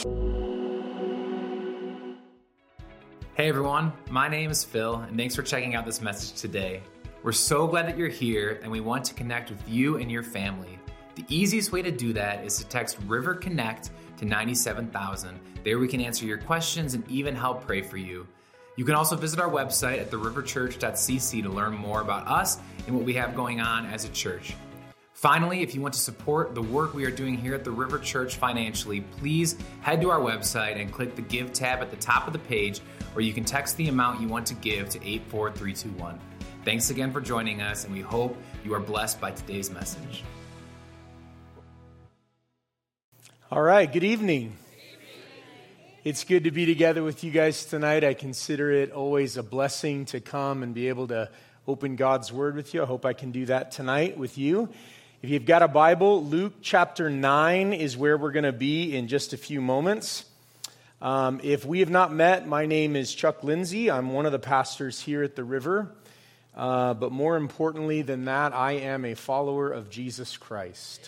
Hey everyone, my name is Phil, and thanks for checking out this message today. We're so glad that you're here, and we want to connect with you and your family. The easiest way to do that is to text River Connect to 97,000. There we can answer your questions and even help pray for you. You can also visit our website at theriverchurch.cc to learn more about us and what we have going on as a church. Finally, if you want to support the work we are doing here at the River Church financially, please head to our website and click the Give tab at the top of the page, or you can text the amount you want to give to 84321. Thanks again for joining us, and we hope you are blessed by today's message. All right, good evening. It's good to be together with you guys tonight. I consider it always a blessing to come and be able to open God's Word with you. I hope I can do that tonight with you. If you've got a Bible, Luke chapter 9 is where we're going to be in just a few moments. If we have not met, my name is Chuck Lindsay. I'm one of the pastors here at the River. But more importantly than that, I am a follower of Jesus Christ.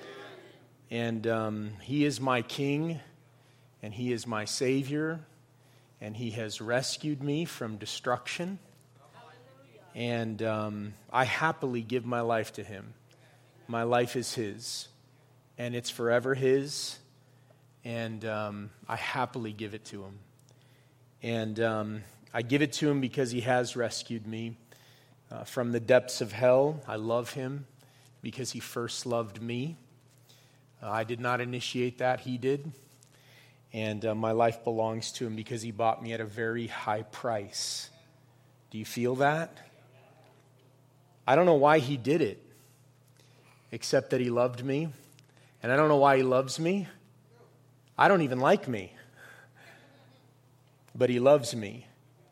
And He is my King, and He is my Savior, and He has rescued me from destruction. And I happily give my life to Him. My life is His, and it's forever His, and I happily give it to Him. And I give it to Him because He has rescued me from the depths of hell. I love Him because He first loved me. I did not initiate that, He did. And my life belongs to Him because He bought me at a very high price. Do you feel that? I don't know why He did it, except that He loved me. And I don't know why He loves me. I don't even like me. But He loves me.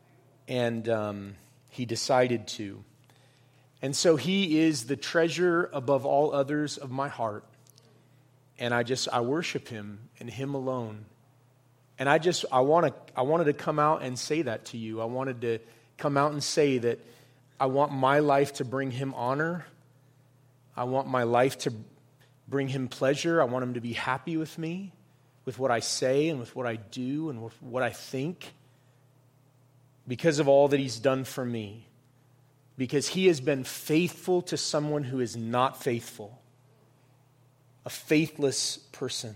And He decided to. And so He is the treasure above all others of my heart. And I worship Him and Him alone. And I wanted to come out and say that to you. I wanted to come out and say that I want my life to bring Him honor. I want my life to bring Him pleasure. I want Him to be happy with me, with what I say and with what I do and with what I think, because of all that He's done for me. Because He has been faithful to someone who is not faithful, a faithless person.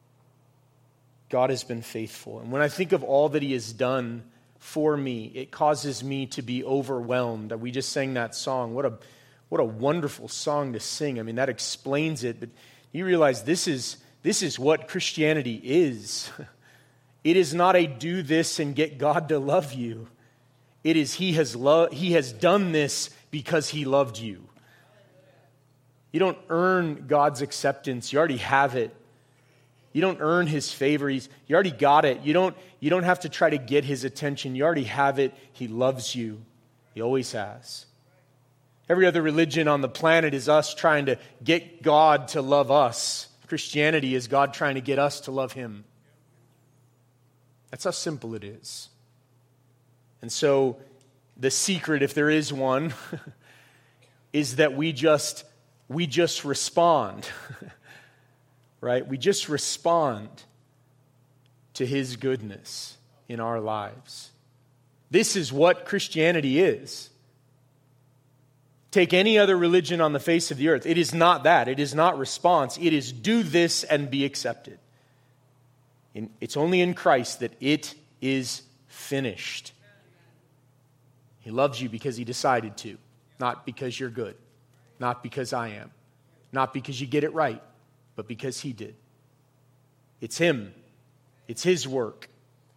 God has been faithful. And when I think of all that He has done for me, it causes me to be overwhelmed. We just sang that song. What a wonderful song to sing. I mean, that explains it. But you realize this is what Christianity is. It is not a do this and get God to love you. It is He has done this because He loved you. You don't earn God's acceptance. You already have it. You don't earn His favor. You already got it. You don't have to try to get His attention. You already have it. He loves you. He always has. Every other religion on the planet is us trying to get God to love us. Christianity is God trying to get us to love Him. That's how simple it is. And so the secret, if there is one, is that we just respond. Right? We just respond to His goodness in our lives. This is what Christianity is. Take any other religion on the face of the earth. It is not that. It is not response. It is do this and be accepted. It's only in Christ that it is finished. He loves you because He decided to, not because you're good, not because I am, not because you get it right, but because He did. It's Him. It's His work.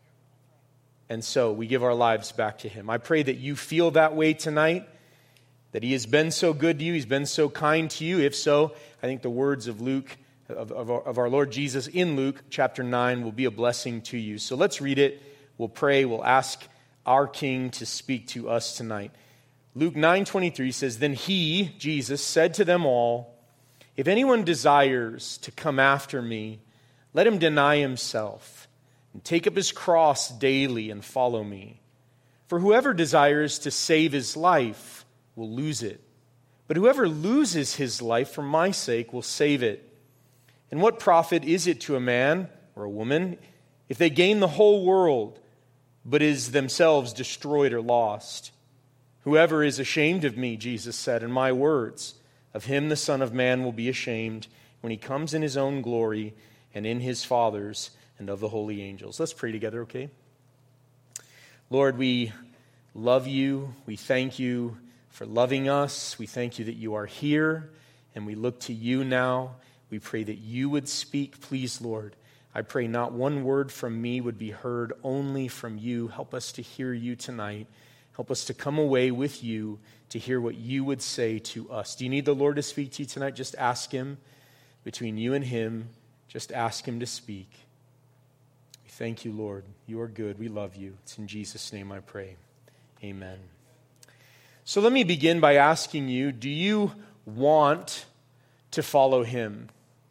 And so we give our lives back to Him. I pray that you feel that way tonight, that He has been so good to you, He's been so kind to you. If so, I think the words of Luke, of our Lord Jesus in Luke chapter 9 will be a blessing to you. So let's read it. We'll pray. We'll ask our King to speak to us tonight. Luke 9:23 says, "Then He, Jesus, said to them all, 'If anyone desires to come after me, let him deny himself and take up his cross daily and follow me. For whoever desires to save his life will lose it. But whoever loses his life for my sake will save it. And what profit is it to a man or a woman if they gain the whole world, but is themselves destroyed or lost? Whoever is ashamed of me, Jesus said, and my words, of him the Son of Man will be ashamed when he comes in his own glory and in his Father's and of the holy angels. Let's pray together, okay? Lord, we love you. We thank you for loving us. We thank you that you are here, and we look to you now. We pray that you would speak. Please, Lord, I pray not one word from me would be heard, only from you. Help us to hear you tonight. Help us to come away with you to hear what you would say to us. Do you need the Lord to speak to you tonight? Just ask him. Between you and him, just ask him to speak. We thank you, Lord. You are good. We love you. It's in Jesus' name I pray. Amen. So let me begin by asking you, do you want to follow him?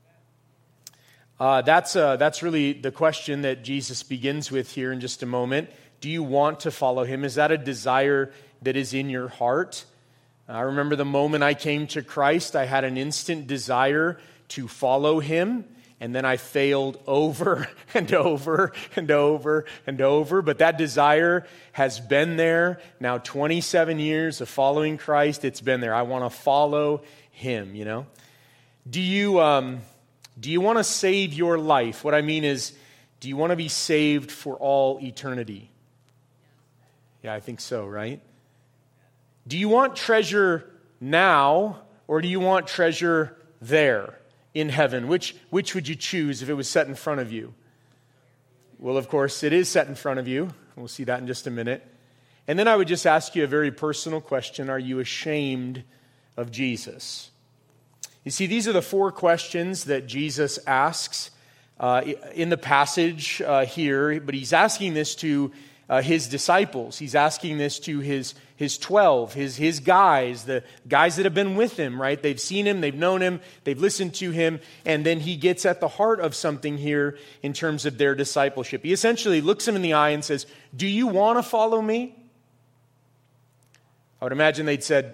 That's really the question that Jesus begins with here in just a moment. Do you want to follow him? Is that a desire that is in your heart? I remember the moment I came to Christ, I had an instant desire to follow him, and then I failed over and over and over and over. But that desire has been there now 27 years of following Christ. It's been there. I want to follow him, you know. Do you want to save your life? What I mean is, do you want to be saved for all eternity? Yeah, I think so, right? Do you want treasure now, or do you want treasure there in heaven? Which would you choose if it was set in front of you? Well, of course, it is set in front of you. We'll see that in just a minute. And then I would just ask you a very personal question. Are you ashamed of Jesus? You see, these are the 4 questions that Jesus asks in the passage here, but he's asking this to his disciples. He's asking this to his 12, his guys, the guys that have been with him, right? They've seen him, they've known him, they've listened to him, and then he gets at the heart of something here in terms of their discipleship. He essentially looks them in the eye and says, do you want to follow me? I would imagine they'd said,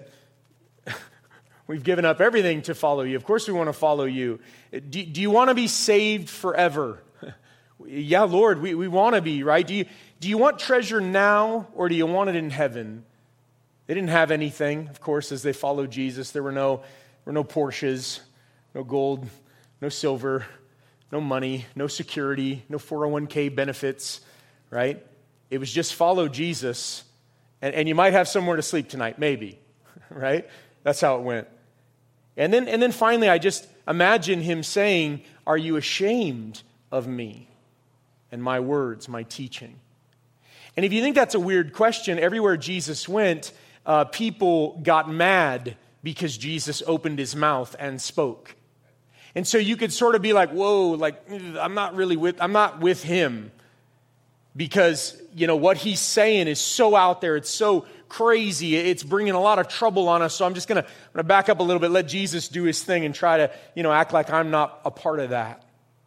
we've given up everything to follow you. Of course we want to follow you. Do you want to be saved forever? Yeah, Lord, we want to be, right? Do you want treasure now, or do you want it in heaven? They didn't have anything, of course, as they followed Jesus. There were no Porsches, no gold, no silver, no money, no security, no 401k benefits, right? It was just follow Jesus, and you might have somewhere to sleep tonight, maybe, right? That's how it went. And then finally, I just imagine him saying, are you ashamed of me and my words, my teaching? And if you think that's a weird question, everywhere Jesus went, people got mad because Jesus opened his mouth and spoke. And so you could sort of be like, whoa, like, I'm not with him. Because, you know, what he's saying is so out there, it's so crazy, it's bringing a lot of trouble on us. So I'm going to back up a little bit, let Jesus do his thing and try to, act like I'm not a part of that.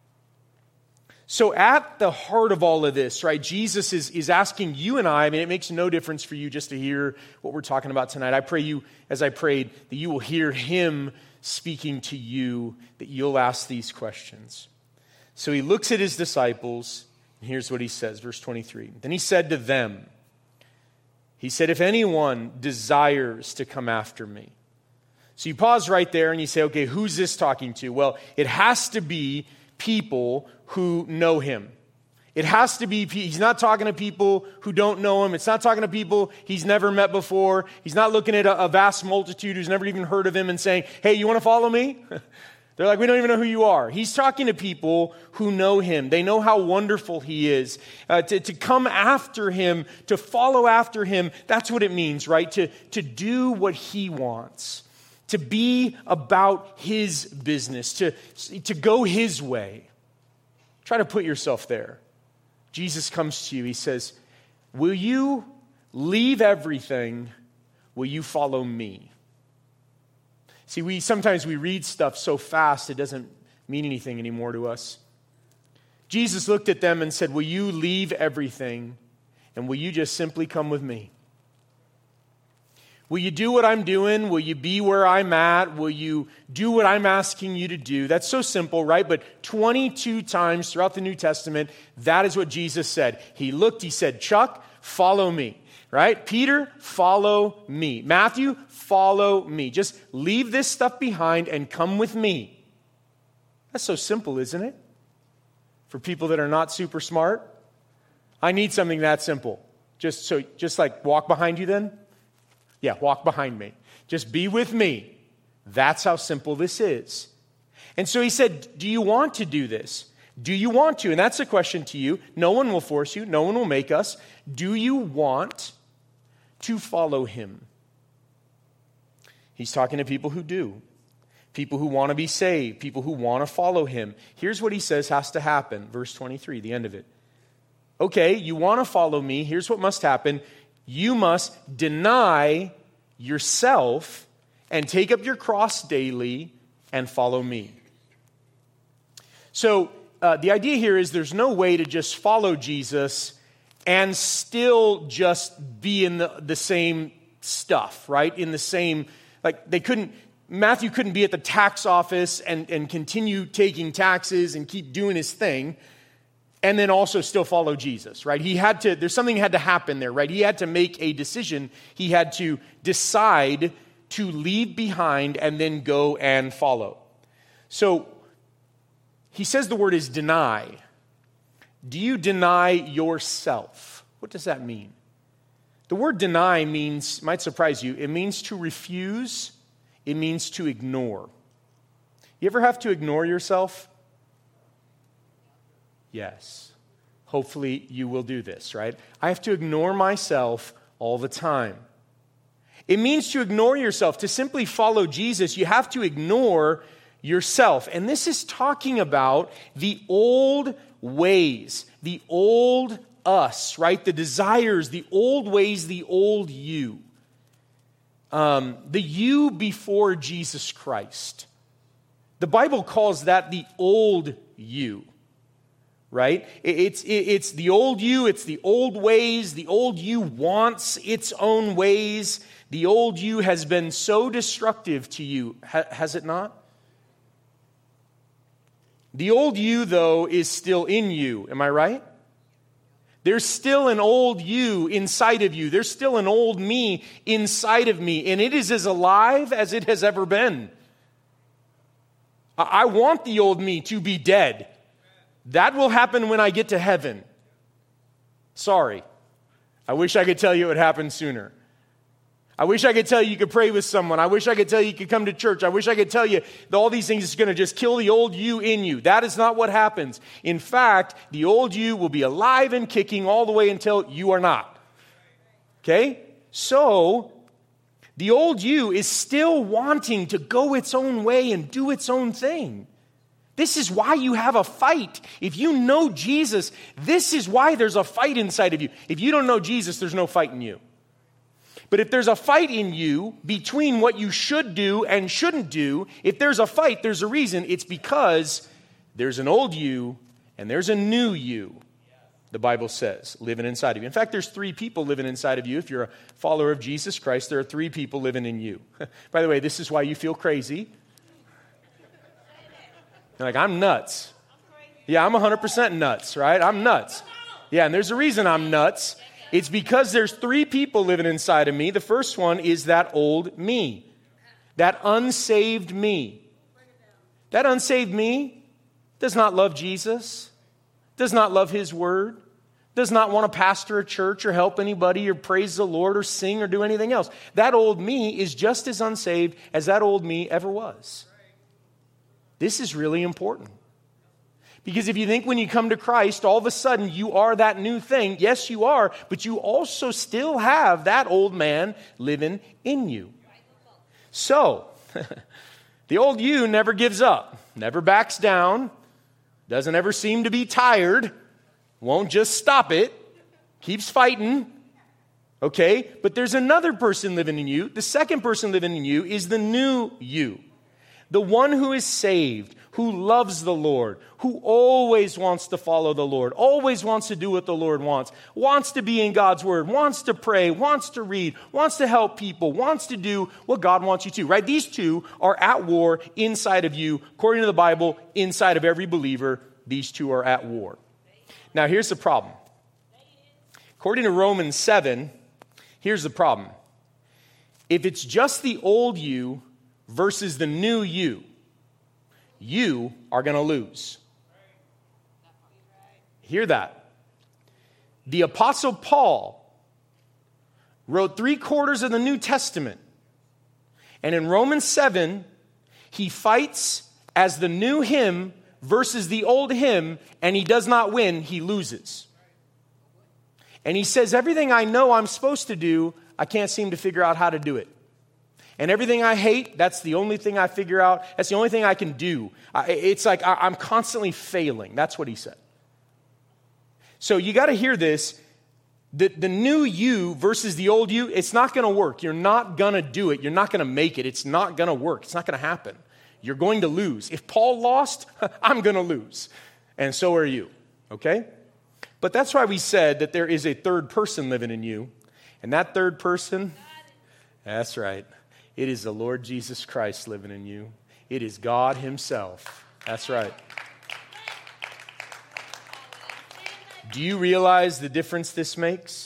So at the heart of all of this, right, Jesus is asking you and I mean, it makes no difference for you just to hear what we're talking about tonight. I pray you, as I prayed, that you will hear him speaking to you, that you'll ask these questions. So he looks at his disciples, and here's what he says, verse 23. Then he said to them, he said, if anyone desires to come after me. So you pause right there and you say, okay, who's this talking to? Well, it has to be people who know him. It has to be, he's not talking to people who don't know him. It's not talking to people he's never met before. He's not looking at a vast multitude who's never even heard of him and saying, hey, you want to follow me? They're like, we don't even know who you are. He's talking to people who know him. They know how wonderful he is. To come after him, to follow after him, that's what it means, right? To do what he wants. To be about his business. To go his way. Try to put yourself there. Jesus comes to you. He says, will you leave everything? Will you follow me? See, sometimes we read stuff so fast it doesn't mean anything anymore to us. Jesus looked at them and said, will you leave everything and will you just simply come with me? Will you do what I'm doing? Will you be where I'm at? Will you do what I'm asking you to do? That's so simple, right? But 22 times throughout the New Testament, that is what Jesus said. He looked, he said, Chuck, follow me, right? Peter, follow me. Matthew, follow me. Just leave this stuff behind and come with me. That's so simple, isn't it? For people that are not super smart, I need something that simple. Just like walk behind you then. Yeah, walk behind me. Just be with me. That's how simple this is. And so he said, do you want to do this? Do you want to? And that's a question to you. No one will force you. No one will make us. Do you want to follow him? He's talking to people who do. People who want to be saved. People who want to follow him. Here's what he says has to happen. Verse 23, the end of it. Okay, you want to follow me. Here's what must happen. You must deny yourself and take up your cross daily and follow me. So the idea here is there's no way to just follow Jesus and still just be in the same stuff, right? In the same, like Matthew couldn't be at the tax office and continue taking taxes and keep doing his thing and then also still follow Jesus, right? There's something had to happen there, right? He had to make a decision. He had to decide to leave behind and then go and follow. So he says the word is deny. Do you deny yourself? What does that mean? The word deny might surprise you, it means to refuse, it means to ignore. You ever have to ignore yourself? Yes. Hopefully you will do this, right? I have to ignore myself all the time. It means to ignore yourself. To simply follow Jesus, you have to ignore yourself. And this is talking about the old ways, the old us, right? The desires, the old ways, the old you. The you before Jesus Christ. The Bible calls that the old you. Right? It's the old you, it's the old ways, the old you wants its own ways. The old you has been so destructive to you, has it not? The old you, though, is still in you, am I right? There's still an old you inside of you. There's still an old me inside of me, and it is as alive as it has ever been. I want the old me to be dead. That will happen when I get to heaven. Sorry. I wish I could tell you it would happen sooner. I wish I could tell you could pray with someone. I wish I could tell you could come to church. I wish I could tell you that all these things is going to just kill the old you in you. That is not what happens. In fact, the old you will be alive and kicking all the way until you are not. Okay? So, the old you is still wanting to go its own way and do its own thing. This is why you have a fight. If you know Jesus, this is why there's a fight inside of you. If you don't know Jesus, there's no fight in you. But if there's a fight in you between what you should do and shouldn't do, if there's a fight, there's a reason. It's because there's an old you and there's a new you, the Bible says, living inside of you. In fact, there's 3 people living inside of you. If you're a follower of Jesus Christ, there are 3 people living in you. By the way, this is why you feel crazy. You're like, I'm nuts. Yeah, I'm 100% nuts, right? I'm nuts. Yeah, and there's a reason I'm nuts. It's because there's 3 people living inside of me. The first one is that old me, that unsaved me. That unsaved me does not love Jesus, does not love his word, does not want to pastor a church or help anybody or praise the Lord or sing or do anything else. That old me is just as unsaved as that old me ever was. This is really important. Because if you think when you come to Christ, all of a sudden you are that new thing, yes, you are, but you also still have that old man living in you. So, the old you never gives up, never backs down, doesn't ever seem to be tired, won't just stop it, keeps fighting. Okay, but there's another person living in you. The second person living in you is the new you. The one who is saved, who loves the Lord, who always wants to follow the Lord, always wants to do what the Lord wants to be in God's word, wants to pray, wants to read, wants to help people, wants to do what God wants you to, right? These two are at war inside of you. According to the Bible, inside of every believer, these two are at war. Now, here's the problem. According to Romans 7, here's the problem. If it's just the old you versus the new you are going to lose. Hear that. The Apostle Paul wrote 3/4 of the New Testament. And in Romans 7, he fights as the new him versus the old him, and he does not win, he loses. And he says, everything I know I'm supposed to do, I can't seem to figure out how to do it. And everything I hate, that's the only thing I figure out. That's the only thing I can do. It's like I'm constantly failing. That's what he said. So you got to hear this. The new you versus the old you, it's not going to work. You're not going to do it. You're not going to make it. It's not going to work. It's not going to happen. You're going to lose. If Paul lost, I'm going to lose. And so are you. Okay? But that's why we said that there is a third person living in you. And that third person, that's right. It is the Lord Jesus Christ living in you. It is God himself. That's right. Do you realize the difference this makes?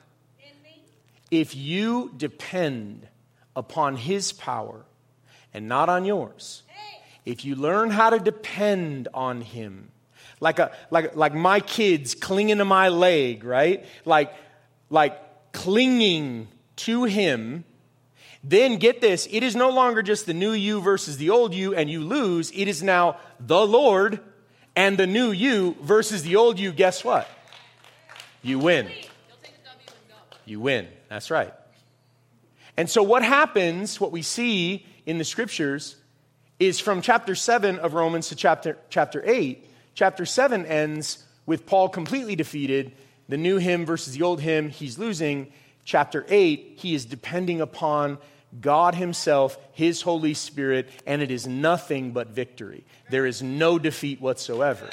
If you depend upon his power and not on yours, if you learn how to depend on him, like my kids clinging to my leg, right? Like clinging to him, then get this, it is no longer just the new you versus the old you and you lose. It is now the Lord and the new you versus the old you. Guess what? You win. You win. That's right. And so what happens, what we see in the scriptures is from chapter 7 of Romans to chapter 8. Chapter 7 ends with Paul completely defeated. The new him versus the old him, he's losing. Chapter 8, he is depending upon God himself, his Holy Spirit, and it is nothing but victory. There is no defeat whatsoever.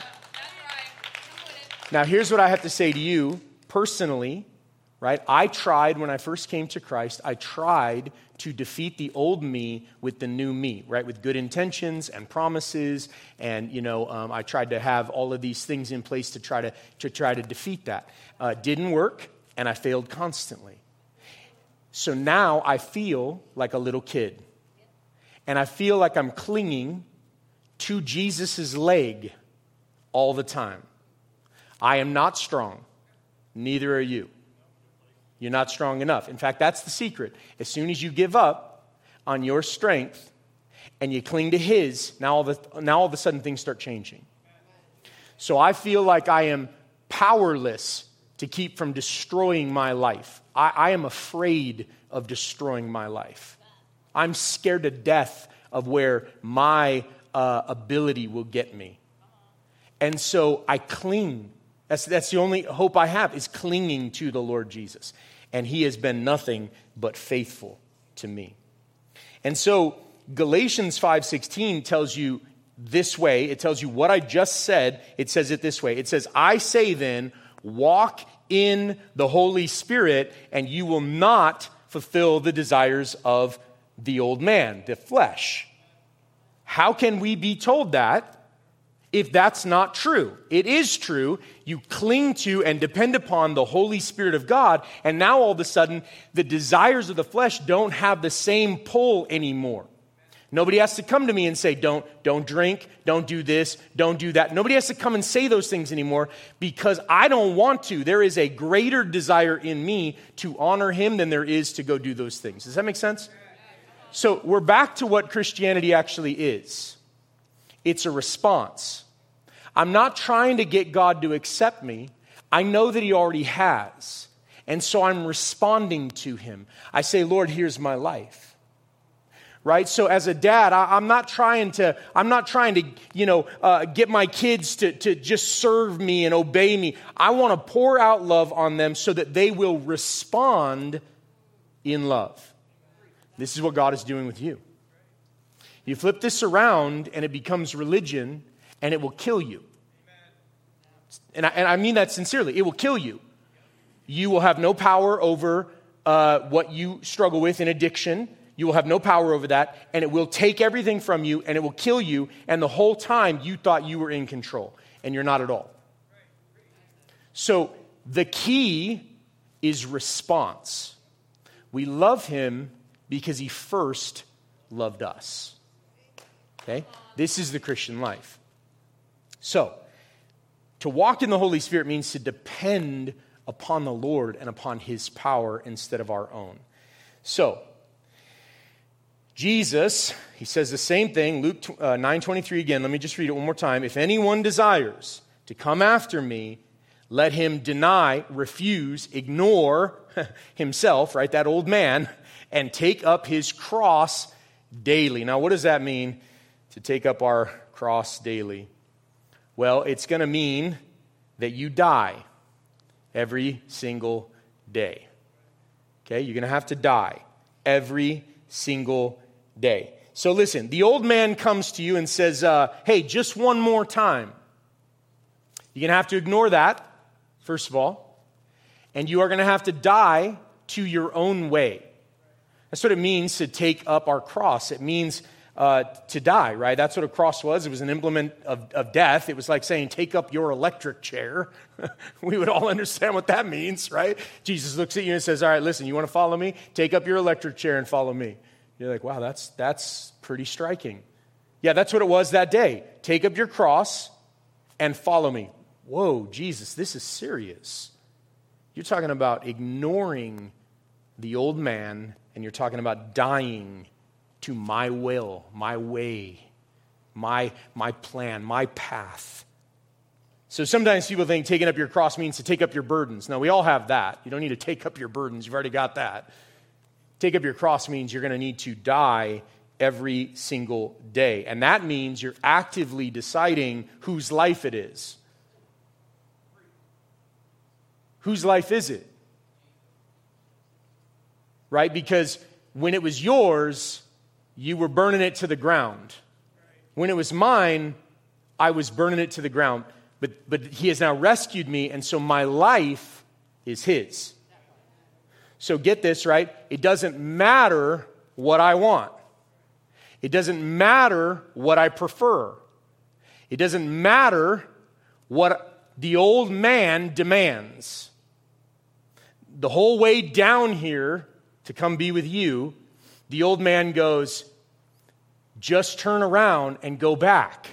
Now, here's what I have to say to you personally, right? I tried when I first came to Christ, I tried to defeat the old me with the new me, right? With good intentions and promises, and I tried to have all of these things in place to try to defeat that. Didn't work, and I failed constantly. So now I feel like a little kid. And I feel like I'm clinging to Jesus' leg all the time. I am not strong. Neither are you. You're not strong enough. In fact, that's the secret. As soon as you give up on your strength and you cling to his, now all of a sudden things start changing. So I feel like I am powerless to keep from destroying my life. I am afraid of destroying my life. I'm scared to death of where my ability will get me. And so I cling. That's the only hope I have, is clinging to the Lord Jesus. And he has been nothing but faithful to me. And so Galatians 5:16 tells you this way. It tells you what I just said. It says it this way. It says, I say then, walk in the Holy Spirit, and you will not fulfill the desires of the old man, the flesh. How can we be told that if that's not true? It is true. You cling to and depend upon the Holy Spirit of God, and now all of a sudden, the desires of the flesh don't have the same pull anymore. Nobody has to come to me and say, don't drink, don't do this, don't do that. Nobody has to come and say those things anymore because I don't want to. There is a greater desire in me to honor him than there is to go do those things. Does that make sense? So we're back to what Christianity actually is. It's a response. I'm not trying to get God to accept me. I know that he already has. And so I'm responding to him. I say, Lord, here's my life. Right? So as a dad, I'm not trying to get my kids to just serve me and obey me. I want to pour out love on them so that they will respond in love. This is what God is doing with you. You flip this around and it becomes religion, and it will kill you. And I mean that sincerely. It will kill you. You will have no power over what you struggle with in addiction. You will have no power over that, and it will take everything from you, and it will kill you, and the whole time you thought you were in control, and you're not at all. So the key is response. We love him because he first loved us. Okay? This is the Christian life. So, to walk in the Holy Spirit means to depend upon the Lord and upon his power instead of our own. So, Jesus, he says the same thing, Luke 9:23 again. Let me just read it one more time. If anyone desires to come after me, let him deny, refuse, ignore himself, right, that old man, and take up his cross daily. Now, what does that mean, to take up our cross daily? Well, it's going to mean that you die every single day. Okay, you're going to have to die every single day. So listen, the old man comes to you and says, hey, just one more time. You're going to have to ignore that, first of all, and you are going to have to die to your own way. That's what it means to take up our cross. It means to die, right? That's what a cross was. It was an implement of death. It was like saying, take up your electric chair. We would all understand what that means, right? Jesus looks at you and says, all right, listen, you want to follow me? Take up your electric chair and follow me. You're like, wow, that's pretty striking. Yeah, that's what it was that day. Take up your cross and follow me. Whoa, Jesus, this is serious. You're talking about ignoring the old man, and you're talking about dying to my will, my way, my plan, my path. So sometimes people think taking up your cross means to take up your burdens. No, we all have that. You don't need to take up your burdens. You've already got that. Take up your cross means you're going to need to die every single day. And that means you're actively deciding whose life it is. Whose life is it? Right? Because when it was yours, you were burning it to the ground. When it was mine, I was burning it to the ground. But he has now rescued me, and so my life is his. So get this, right? It doesn't matter what I want. It doesn't matter what I prefer. It doesn't matter what the old man demands. The whole way down here to come be with you, the old man goes, just turn around and go back.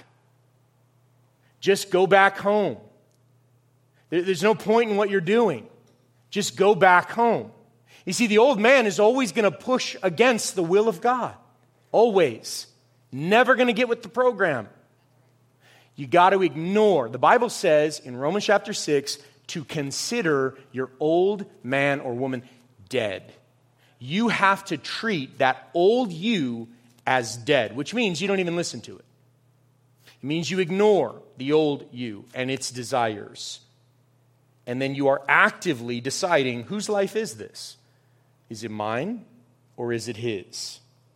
Just go back home. There's no point in what you're doing. Just go back home. You see, the old man is always going to push against the will of God. Always. Never going to get with the program. You got to ignore. The Bible says in Romans chapter 6 to consider your old man or woman dead. You have to treat that old you as dead, which means you don't even listen to it. It means you ignore the old you and its desires. And then you are actively deciding, whose life is this? Is it mine or is it his?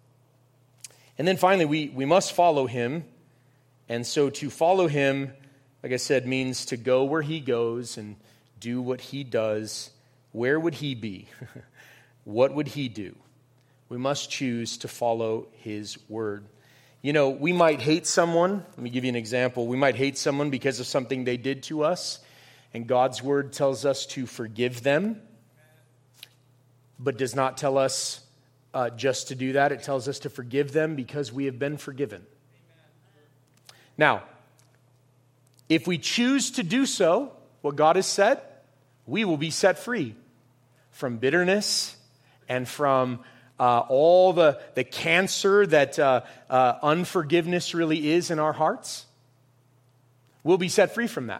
And then finally, we must follow him. And so to follow him, like I said, means to go where he goes and do what he does. Where would he be? What would he do? We must choose to follow his word. You know, we might hate someone. Let me give you an example. We might hate someone because of something they did to us. And God's word tells us to forgive them, but does not tell us just to do that. It tells us to forgive them because we have been forgiven. Now, if we choose to do so, what God has said, we will be set free from bitterness and from all the cancer that unforgiveness really is in our hearts. We'll be set free from that.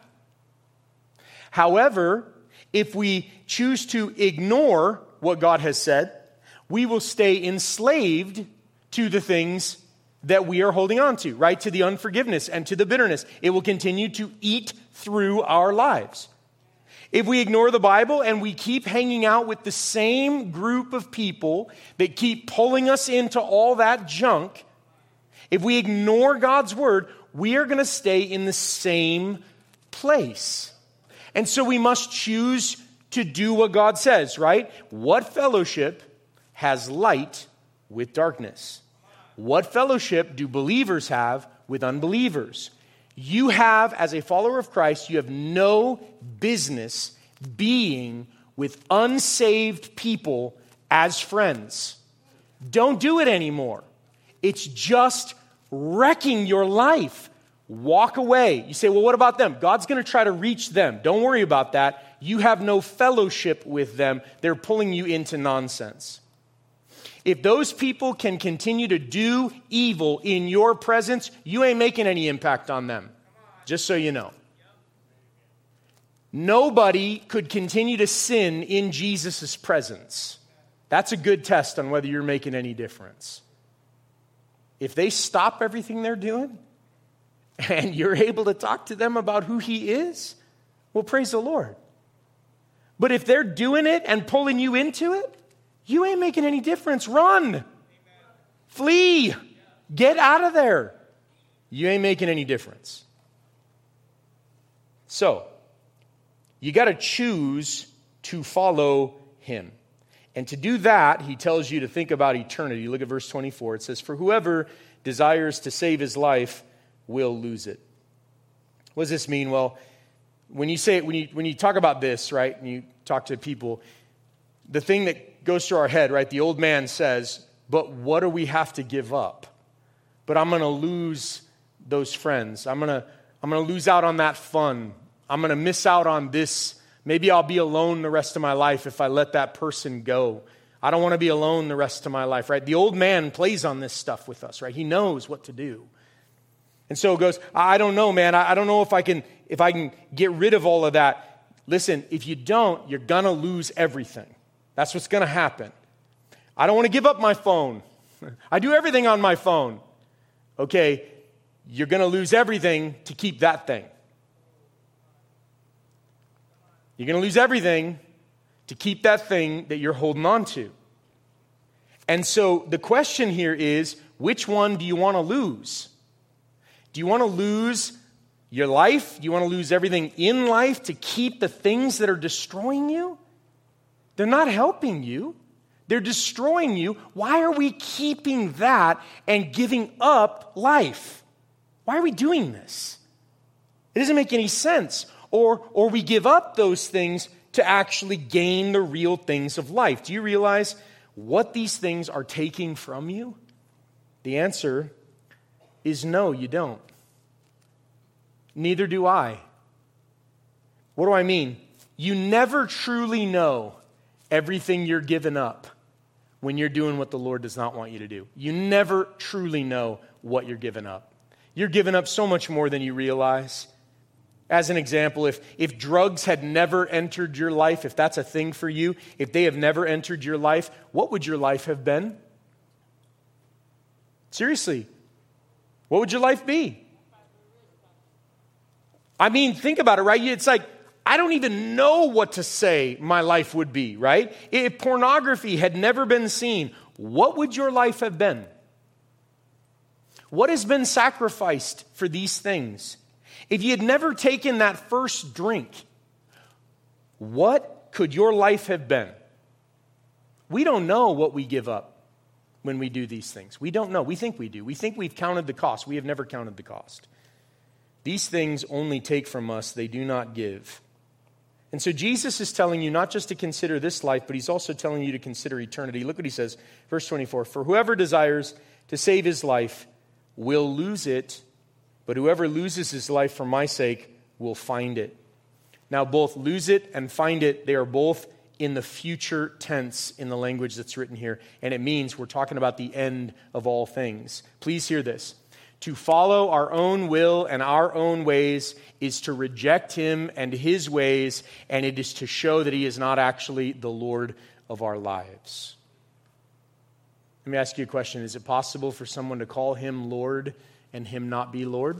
However, if we choose to ignore what God has said, we will stay enslaved to the things that we are holding on to, right? To the unforgiveness and to the bitterness. It will continue to eat through our lives. If we ignore the Bible and we keep hanging out with the same group of people that keep pulling us into all that junk, If we ignore God's word, we are going to stay in the same place. And so we must choose to do what God says, right? What fellowship has light with darkness? What fellowship do believers have with unbelievers? You have, as a follower of Christ, you have no business being with unsaved people as friends. Don't do it anymore. It's just wrecking your life. Walk away. You say, well, what about them? God's going to try to reach them. Don't worry about that. You have no fellowship with them. They're pulling you into nonsense. If those people can continue to do evil in your presence, you ain't making any impact on them. Just so you know. Nobody could continue to sin in Jesus' presence. That's a good test on whether you're making any difference. If they stop everything they're doing and you're able to talk to them about who he is, well, praise the Lord. But if they're doing it and pulling you into it, you ain't making any difference. Run. Amen. Flee. Get out of there. You ain't making any difference. So, you got to choose to follow him. And to do that, he tells you to think about eternity. Look at verse 24. It says, for whoever desires to save his life will lose it. What does this mean? Well, when you talk about this, right, and you talk to people, the thing that goes through our head, right, the old man says, but what do we have to give up? But I'm going to lose those friends. I'm going to lose out on that fun. I'm going to miss out on this. Maybe I'll be alone the rest of my life if I let that person go. I don't want to be alone the rest of my life, right? The old man plays on this stuff with us, right? He knows what to do. And so it goes, I don't know, man. I don't know if I can get rid of all of that. Listen, if you don't, you're going to lose everything. That's what's going to happen. I don't want to give up my phone. I do everything on my phone. Okay, you're going to lose everything to keep that thing. You're going to lose everything to keep that thing that you're holding on to. And so the question here is, which one do you want to lose? Do you want to lose your life? Do you want to lose everything in life to keep the things that are destroying you? They're not helping you. They're destroying you. Why are we keeping that and giving up life? Why are we doing this? It doesn't make any sense. Or we give up those things to actually gain the real things of life. Do you realize what these things are taking from you? The answer is no, you don't. Neither do I. What do I mean? You never truly know everything you're giving up when you're doing what the Lord does not want you to do. You never truly know what you're giving up. You're giving up so much more than you realize. As an example, if drugs had never entered your life, if that's a thing for you, if they have never entered your life, what would your life have been? Seriously, what would your life be? I mean, think about it, right? It's like, I don't even know what to say my life would be, right? If pornography had never been seen, what would your life have been? What has been sacrificed for these things? If you had never taken that first drink, what could your life have been? We don't know what we give up when we do these things. We don't know. We think we do. We think we've counted the cost. We have never counted the cost. These things only take from us, they do not give. And so Jesus is telling you not just to consider this life, but he's also telling you to consider eternity. Look what he says, verse 24. For whoever desires to save his life will lose it, but whoever loses his life for my sake will find it. Now, both lose it and find it, they are both in the future tense in the language that's written here. And it means we're talking about the end of all things. Please hear this. To follow our own will and our own ways is to reject him and his ways, and it is to show that he is not actually the Lord of our lives. Let me ask you a question. Is it possible for someone to call him Lord and him not be Lord?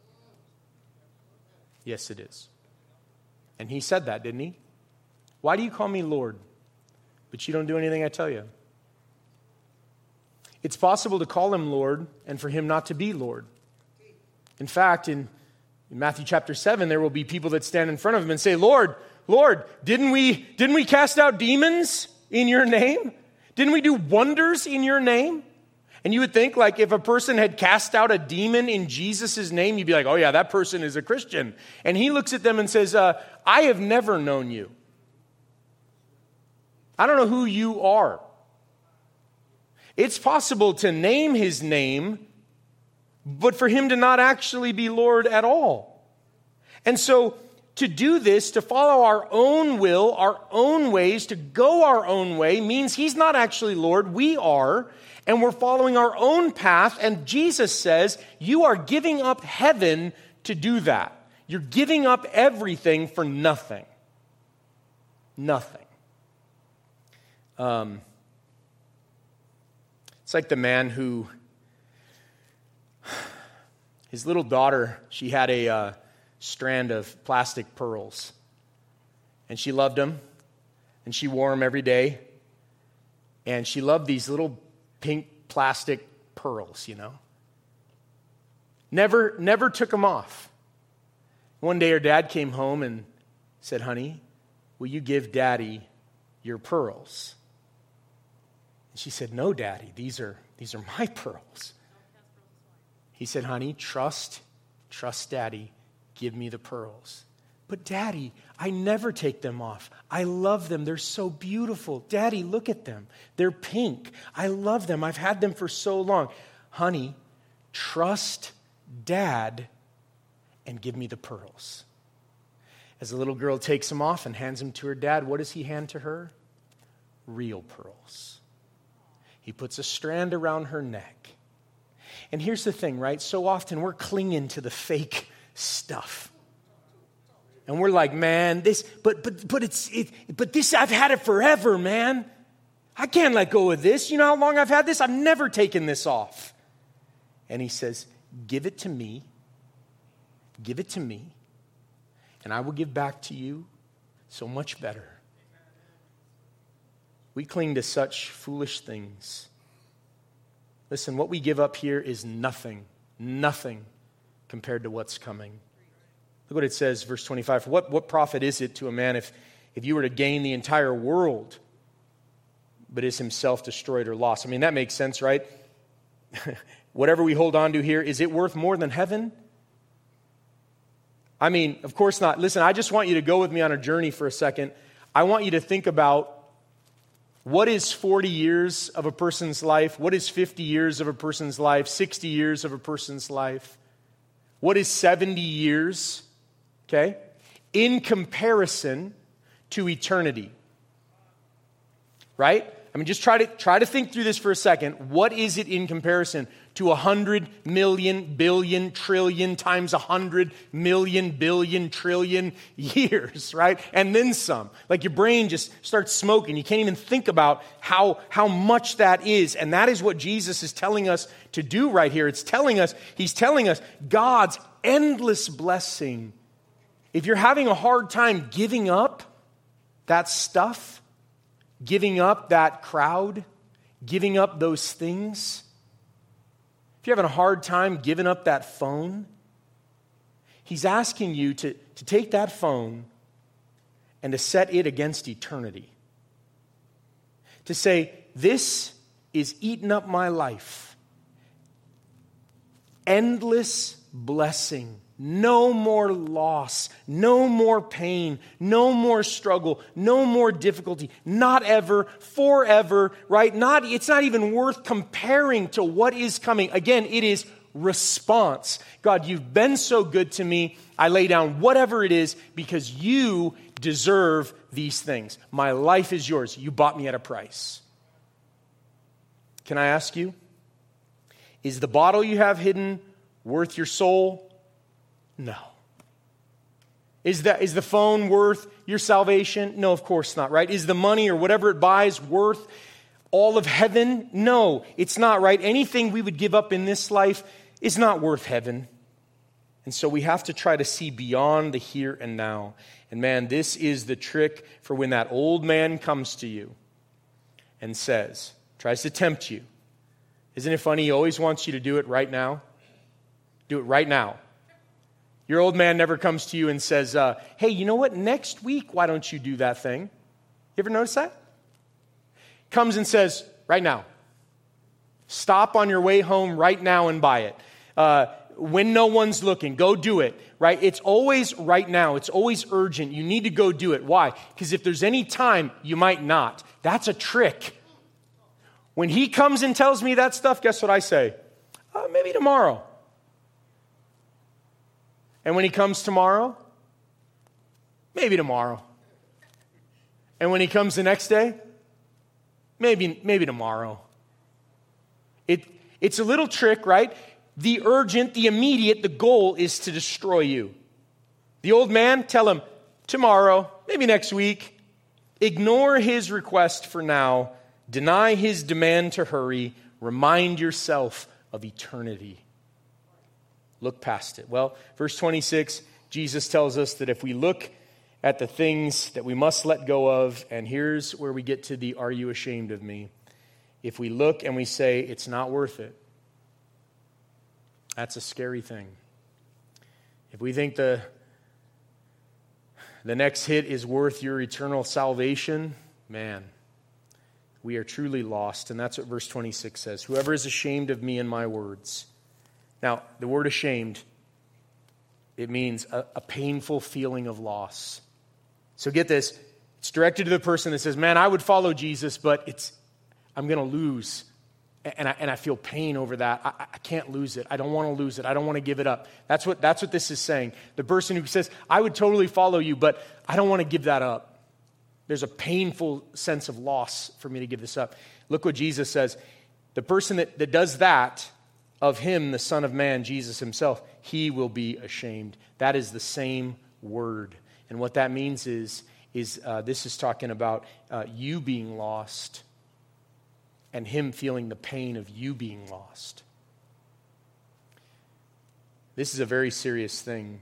Yes, it is. And he said that, didn't he? Why do you call me Lord, but you don't do anything I tell you? It's possible to call him Lord and for him not to be Lord. In fact, in Matthew chapter 7, there will be people that stand in front of him and say, Lord, Lord, didn't we cast out demons in your name? Didn't we do wonders in your name? And you would think, like, if a person had cast out a demon in Jesus' name, you'd be like, oh yeah, that person is a Christian. And he looks at them and says, I have never known you. I don't know who you are. It's possible to name his name, but for him to not actually be Lord at all. And so to do this, to follow our own will, our own ways, to go our own way, means he's not actually Lord, we are, and we're following our own path. And Jesus says, you are giving up heaven to do that. You're giving up everything for nothing. Nothing. It's like the man who, his little daughter, she had a strand of plastic pearls. And she loved them. And she wore them every day. And she loved these little pink plastic pearls, you know. Never took them off. One day her dad came home and said, honey, will you give Daddy your pearls? And she said, no, Daddy, these are my pearls. He said, honey, trust Daddy, give me the pearls. But Daddy, I never take them off. I love them. They're so beautiful. Daddy, look at them. They're pink. I love them. I've had them for so long. Honey, trust Dad and give me the pearls. As the little girl takes them off and hands them to her dad, what does he hand to her? Real pearls. He puts a strand around her neck. And here's the thing, right? So often we're clinging to the fake stuff. And we're like, man, this, but this, I've had it forever, man. I can't let go of this. You know how long I've had this? I've never taken this off. And he says, give it to me. Give it to me. And I will give back to you so much better. We cling to such foolish things. Listen, what we give up here is nothing compared to what's coming. Look what it says, verse 25. What profit is it to a man if you were to gain the entire world, but is himself destroyed or lost? I mean, that makes sense, right? Whatever we hold on to here, is it worth more than heaven? I mean, of course not. Listen, I just want you to go with me on a journey for a second. I want you to think about what is 40 years of a person's life? What is 50 years of a person's life? 60 years of a person's life? What is 70 years? Okay? In comparison to eternity. Right? I mean, just try to think through this for a second. What is it in comparison to 100 million, billion, trillion times 100 million, billion, trillion years, right? And then some. Like your brain just starts smoking. You can't even think about how much that is. And that is what Jesus is telling us to do right here. He's telling us God's endless blessing. If you're having a hard time giving up that stuff, giving up that crowd, giving up those things, if you're having a hard time giving up that phone, he's asking you to take that phone and to set it against eternity. To say, this is eating up my life. Endless blessing. No more loss, no more pain, no more struggle, no more difficulty, not ever, forever, right? It's not even worth comparing to what is coming. Again, it is response. God, you've been so good to me. I lay down whatever it is because you deserve these things. My life is yours. You bought me at a price. Can I ask you, is the bottle you have hidden worth your soul? No. Is the phone worth your salvation? No, of course not, right? Is the money or whatever it buys worth all of heaven? No, it's not, right? Anything we would give up in this life is not worth heaven. And so we have to try to see beyond the here and now. And man, this is the trick for when that old man comes to you and tries to tempt you, Isn't it funny? He always wants you to do it right now. Do it right now. Your old man never comes to you and says, hey, you know what? Next week, why don't you do that thing? You ever notice that? Comes and says, right now. Stop on your way home right now and buy it. When no one's looking, go do it, right? It's always right now. It's always urgent. You need to go do it. Why? Because if there's any time, you might not. That's a trick. When he comes and tells me that stuff, guess what I say? Maybe tomorrow. And when he comes tomorrow, maybe tomorrow. And when he comes the next day, maybe tomorrow. It's a little trick, right? The urgent, the immediate, the goal is to destroy you. The old man, tell him, tomorrow, maybe next week. Ignore his request for now. Deny his demand to hurry. Remind yourself of eternity. Look past it. Well, verse 26, Jesus tells us that if we look at the things that we must let go of, and here's where we get to the are you ashamed of me? If we look and we say it's not worth it, that's a scary thing. If we think the next hit is worth your eternal salvation, man, we are truly lost. And that's what verse 26 says. Whoever is ashamed of me and my words. Now, the word ashamed, it means a painful feeling of loss. So get this. It's directed to the person that says, man, I would follow Jesus, but I'm going to lose. And I feel pain over that. I can't lose it. I don't want to lose it. I don't want to give it up. That's what this is saying. The person who says, I would totally follow you, but I don't want to give that up. There's a painful sense of loss for me to give this up. Look what Jesus says. The person that does that, of him, the Son of Man, Jesus himself, he will be ashamed. That is the same word. And what that means is this is talking about you being lost and him feeling the pain of you being lost. This is a very serious thing.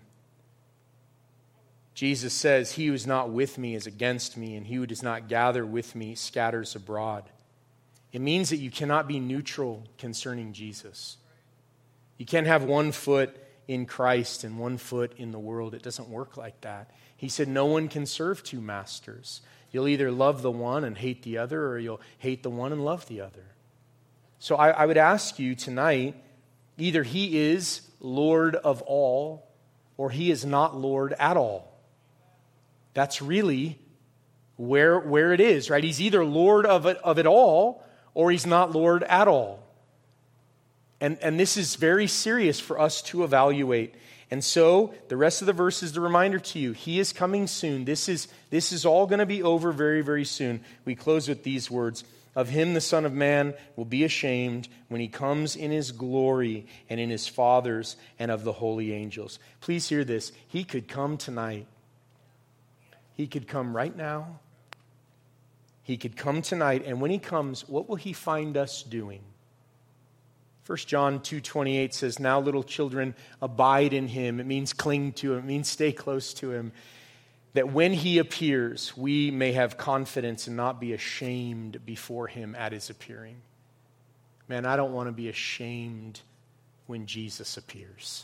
Jesus says, he who is not with me is against me, and he who does not gather with me scatters abroad. It means that you cannot be neutral concerning Jesus. You can't have one foot in Christ and one foot in the world. It doesn't work like that. He said no one can serve two masters. You'll either love the one and hate the other, or you'll hate the one and love the other. So I would ask you tonight, either he is Lord of all, or he is not Lord at all. That's really where it is, right? He's either Lord of it all, or he's not Lord at all. And this is very serious for us to evaluate. And so the rest of the verse is the reminder to you. He is coming soon. This is all going to be over very, very soon. We close with these words. Of him the Son of Man will be ashamed when he comes in his glory and in his Father's and of the holy angels. Please hear this. He could come tonight. He could come right now. He could come tonight. And when he comes, what will he find us doing? 1 John 2:28 says, now little children, abide in him. It means cling to him. It means stay close to him. That when he appears, we may have confidence and not be ashamed before him at his appearing. Man, I don't want to be ashamed when Jesus appears.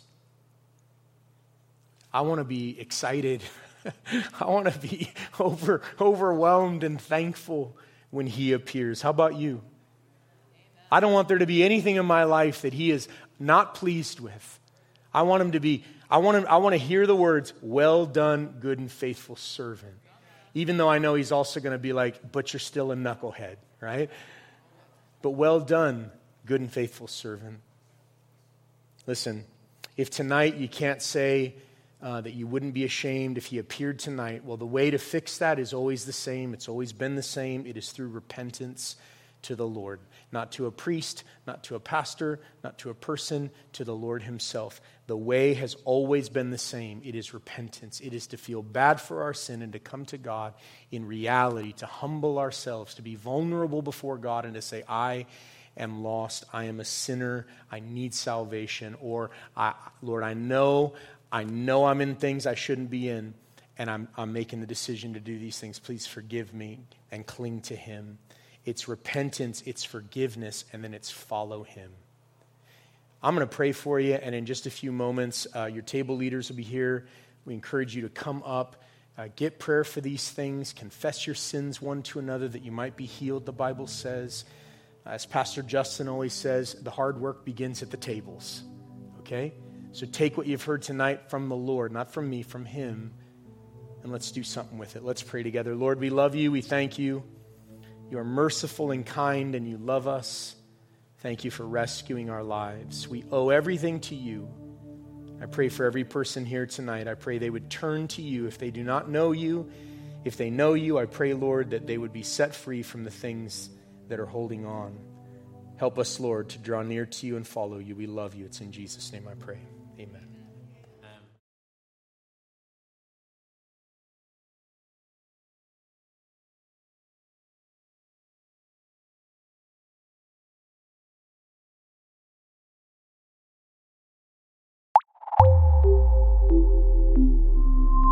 I want to be excited. I want to be overwhelmed and thankful when he appears. How about you? I don't want there to be anything in my life that he is not pleased with. I want him to be, I want to hear the words, well done, good and faithful servant. Even though I know he's also going to be like, but you're still a knucklehead, right? But well done, good and faithful servant. Listen, if tonight you can't say that you wouldn't be ashamed if he appeared tonight, well, the way to fix that is always the same. It's always been the same. It is through repentance to the Lord. Not to a priest, not to a pastor, not to a person, to the Lord himself. The way has always been the same. It is repentance. It is to feel bad for our sin and to come to God in reality, to humble ourselves, to be vulnerable before God and to say, I am lost. I am a sinner. I need salvation. Or, Lord, I know I'm in things I shouldn't be in, and I'm making the decision to do these things. Please forgive me and cling to him. it's repentance, it's forgiveness, and then it's follow him. I'm going to pray for you, and in just a few moments, your table leaders will be here. We encourage you to come up, get prayer for these things, confess your sins one to another that you might be healed, the Bible says. As Pastor Justin always says, the hard work begins at the tables, okay? So take what you've heard tonight from the Lord, not from me, from him, and let's do something with it. Let's pray together. Lord, we love you. We thank you. You are merciful and kind, and you love us. Thank you for rescuing our lives. We owe everything to you. I pray for every person here tonight. I pray they would turn to you if they do not know you. If they know you, I pray, Lord, that they would be set free from the things that are holding on. Help us, Lord, to draw near to you and follow you. We love you. It's in Jesus' name I pray. Amen.